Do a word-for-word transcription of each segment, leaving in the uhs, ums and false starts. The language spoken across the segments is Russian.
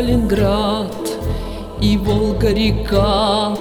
Сталинград, и Волга-река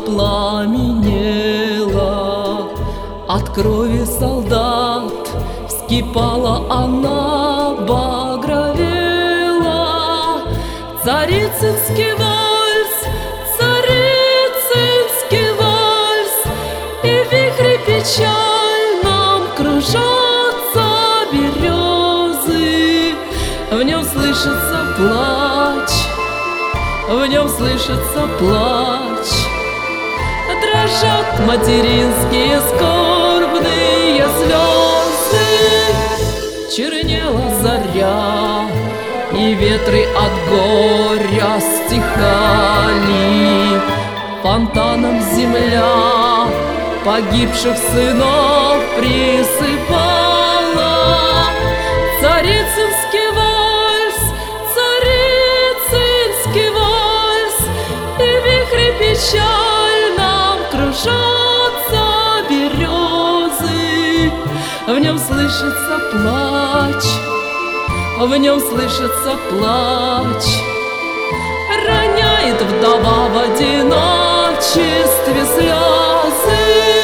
пламенела. От крови солдат вскипала она, багровела. Царицынский вальс, царицынский вальс, и в вихре печальном кружатся березы. В нем слышится плач, в нем слышится плач. Дрожат материнские скорбные слезы. Чернела заря, и ветры от горя стихали. Фонтаном земля погибших сынов присыпала. Царицынский вальс, царицынский вальс, и в вихре печальном кружатся березы. В нем слышится плач, в нем слышится плач. Роняет вдова в одиночестве слезы.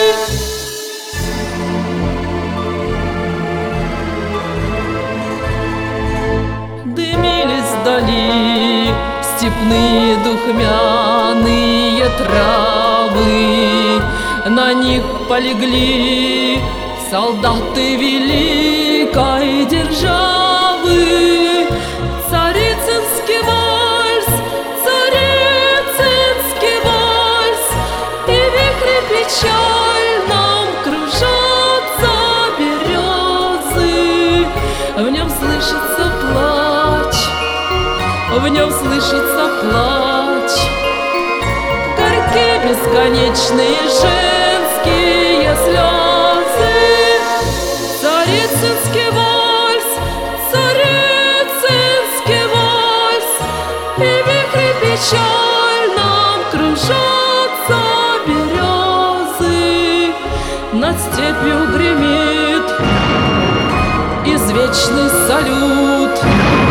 Дымились вдали степные духмяные травы. На них полегли солдаты великой державы. Царицынский вальс, царицынский вальс, и в вихре печальном кружатся березы. В нем слышится плач, в нем слышится плач. Горьки бесконечные женские слезы. Царицынский вальс, царицынский вальс, и в вихре печальном кружатся березы. Над степью гремит извечный салют.